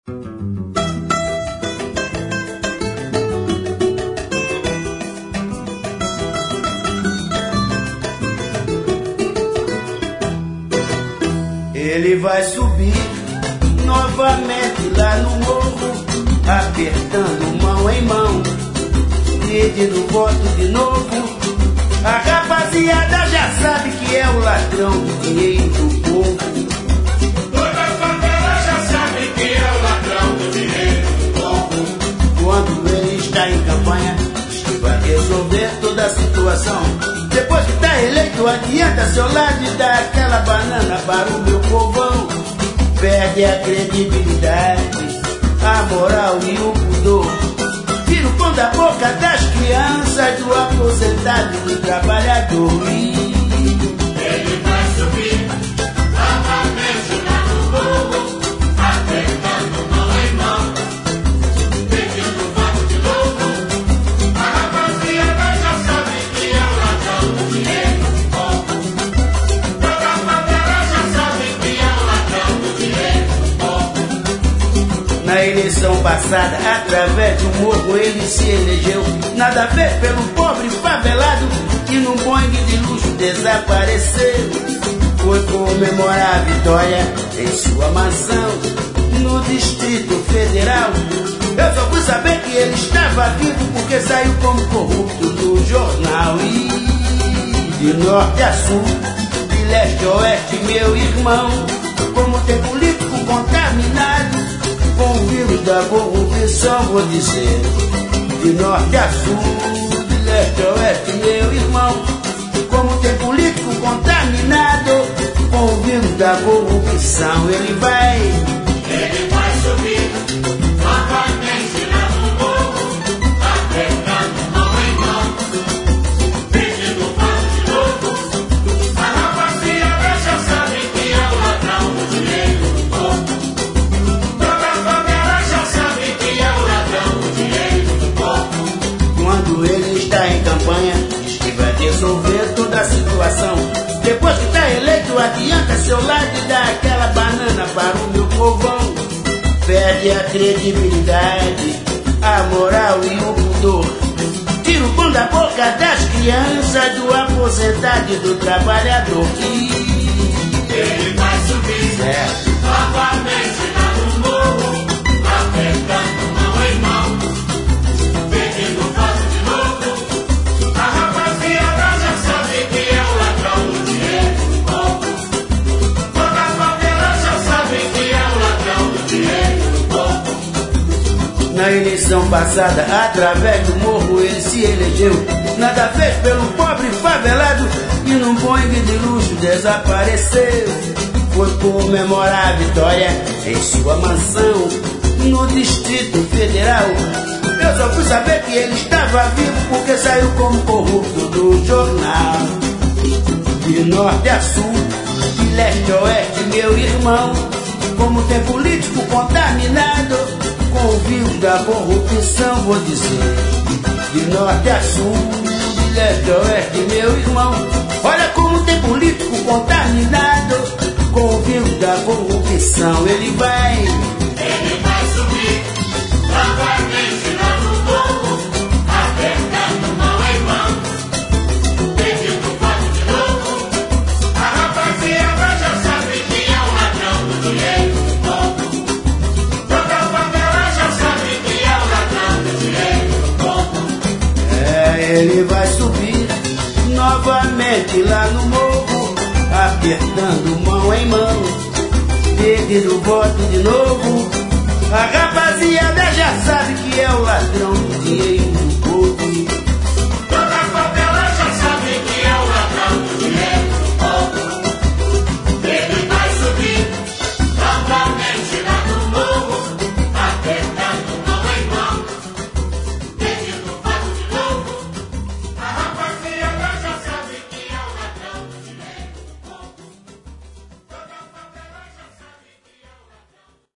Ele vai subir novamente lá no morro, apertando mão em mão, pedindo voto de novo. A rapaziada já sabe que é o ladrão do dinheiro do povo. Toda a favela já sabe que é o ladrão do dinheiro do povo. Quando ele está em campanha, diz que vai resolver toda a situação. Depois que está eleito, adianta seu lado e dá aquela banana para o meu povão. Perde a credibilidade, a moral e o pudor. Tira o pão da boca das crianças, do aposentado e do trabalhador. Ele vai subir novamente lá no morro, apertando mão em mão, pedindo voto de novo. A rapaziada já sabe que é o ladrão do dinheiro do povo. Toda a favela já sabe que é o ladrão do dinheiro do povo. Na eleição passada, através do morro ele se elegeu. Nada a ver pelo pobre favelado que num Boeing de luxo desapareceu. Foi comemorar a vitória em sua mansão no Distrito Federal. Eu só fui saber que ele estava vivo porque saiu como corrupto no jornal. E de norte a sul, de leste a oeste, meu irmão, como tem político contaminado com o vírus da corrupção, vou dizer. De norte a sul, de leste a oeste, meu irmão, como tem político contaminado com o vírus da corrupção. Ele vai subir novamente lá no morro, apertando mão em mão, pedindo voto de novo. A rapaziada já sabe que é o ladrão do dinheiro do povo. Toda a favela já sabe que é o ladrão do dinheiro do povo. Quando ele está em campanha, diz que vai resolver toda a situação. Depois que está eleito, adianta seu lado e dá aquela banana para o meu povão. Perde a credibilidade, a moral e o pudor. Tira o pão da boca das crianças, do aposentado e do trabalhador. Ele vai subir novamente lá no morro, apertando mão em mão, pedindo voto de novo. A rapaziada já sabe que é o ladrão do dinheiro do povo. Toda a favela já sabe que é o ladrão do dinheiro do povo. Na eleição passada, através do morro ele se elegeu. Nada fez pelo pobre favelado que num Boeing de luxo desapareceu. Foi comemorar a vitória em sua mansão no Distrito Federal. Eu só fui saber que ele estava vivo porque saiu como corrupto do jornal. De norte a sul, de leste a oeste, meu irmão, como tem político contaminado com o vírus da corrupção, vou dizer. De norte a sul, de leste a oeste, meu irmão, olha como tem político contaminado com o vírus da corrupção. Ele vai subir novamente lá no morro, apertando mão em mão, pedindo voto de novo. A rapaziada já sabe que é o ladrão do dinheiro do povo. Toda a favela já sabe que é o ladrão do dinheiro do povo. ele vai subir novamente lá no morro, apertando mão em mão, pedindo voto de novo. A rapaziada já sabe que é o ladrão do dinheiro